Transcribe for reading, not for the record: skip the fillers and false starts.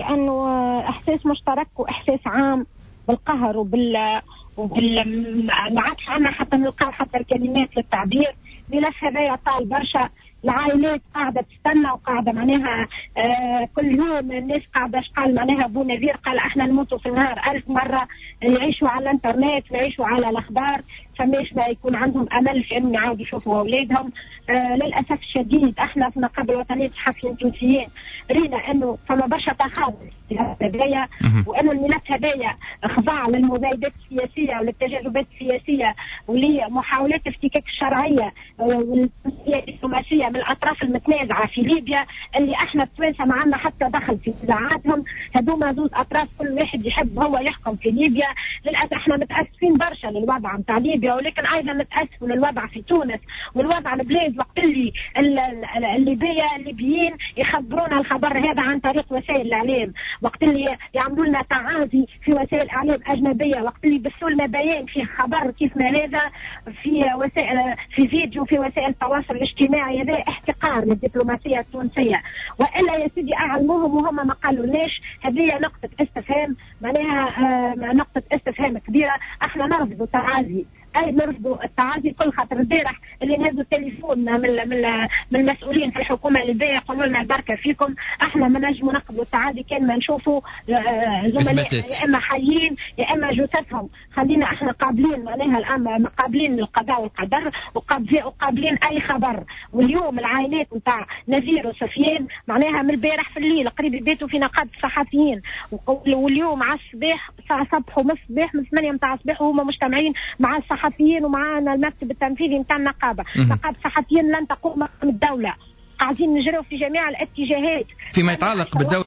لأنه إحساس مشترك وإحساس عام بالقهر ما عادش عنا حتى نلقاو حتى الكلمات للتعبير. ملف هذايا طال برشا، العائلات قاعدة تستنى وقاعدة معناها كل يوم الناس قاعدة قال معناها أبو نذير قال احنا نموتوا في النهار 1000 مرة، يعيشوا على الانترنت ويعيشوا على الأخبار، فماش ما يكون عندهم أمل في أن يعاودوا يشوفوا أولادهم. للأسف الشديد احنا في النقابة الوطنية الصحفيين التونسيين رينا أنه فما برشا تخاذل في الملف هذايا، وأن الملف هذايا خضع للمزايدات السياسية وللتجاذبات السياسية ولمحاولات افتكاك الشرعية والدبلوماسية من الأطراف المتنازعة في ليبيا، اللي احنا التوانسة ما عندنا حتى دخل في نزاعاتهم. هذوما زوج أطراف كل واحد يحب هو يحكم في ليبيا. للأسف احنا متأسفين برشا للوضع متاع ليبيا، ولكن أيضا متأسفين للوضع في تونس والوضع البلاد، وقت اللي الليبيين يخبرونا الخبر هذا عن طريق وسائل الإعلام، وقت اللي يعملوا لنا تعازي في وسائل إعلام أجنبية، وقت اللي يبثوا لنا بيان فيه خبر كيف ما هذا في وسائل في فيديو في وسائل التواصل الاجتماعي، هذا احتقار للدبلوماسية التونسية. وإلا يا سيدي أعلموهم وهم ما قالوا ليش. هذه نقطة استفهام معناها نقطة استفهام كبيرة. احنا نرفضوا التعازي، اي نرفضوا التعازي كل خاطر البارح اللي نهزوا التليفون من المسؤولين في الحكومة الليبية يقولوا لنا بركة فيكم، احنا ما نجموا نقبلوا التعازي كان ما نشوفوا زملاء يا اما حيين يا اما جثثهم. خلينا احنا قابلين معناها الان قابلين للقضاء والقدر وقابلين اي خبر. واليوم العائلات نتاع نذير وسفيان معناها من البارح في الليل قريب يبيتوا في نقابة الصحفيين، واليوم على الصباح الساعة صبح ومن الصباح من 8 متاع الصباح وهما مجتمعين مع الصحفيين ومعنا المكتب التنفيذي نتاع النقابة. نقابة الصحفيين لن تقوم مقام الدولة، قاعدين نجروا في جميع الاتجاهات فيما يتعلق بالدولة.